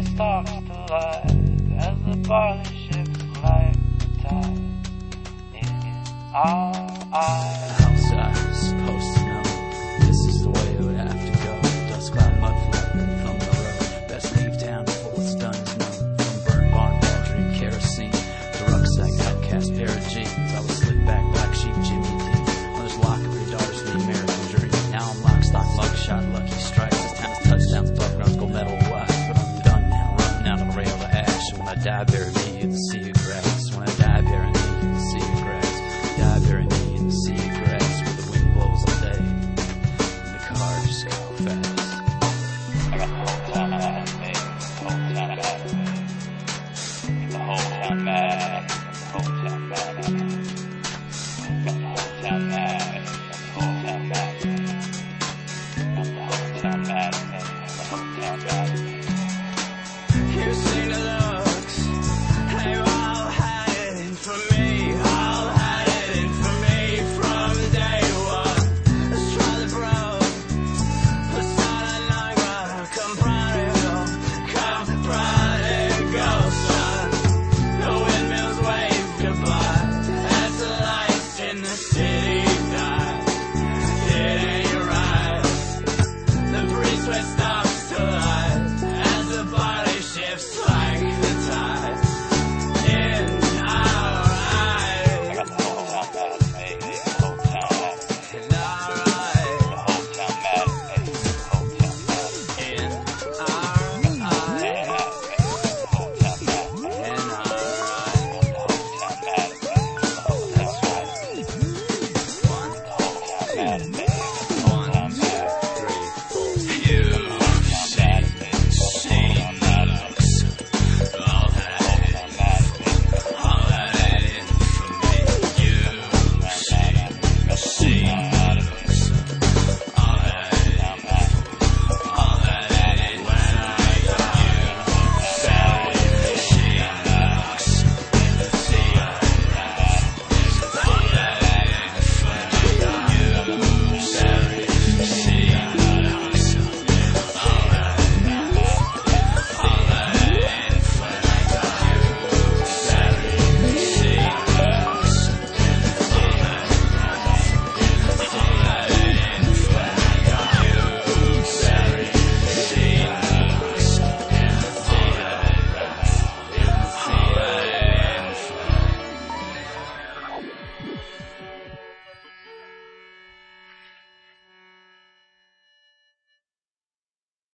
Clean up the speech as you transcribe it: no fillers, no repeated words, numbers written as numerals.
day stalks to life as the barley ships like the tide in our eyes. How's I supposed to know? This is the way it would have to go. Dust cloud, mud flapping from the road. Best leave town before what's done is known. From burned barn, badger, and kerosene to rucksack, outcast pair of jeans. I was slick back, black sheep, Jimmy Dean. Mother's lock of your daughters, the American dream. Now I'm lock, stock, mugshot, lucky strikes. This town is touchdowns, above grounds, gold medal wise. But I'm done now, running out on a rail of ash. And when I die, buried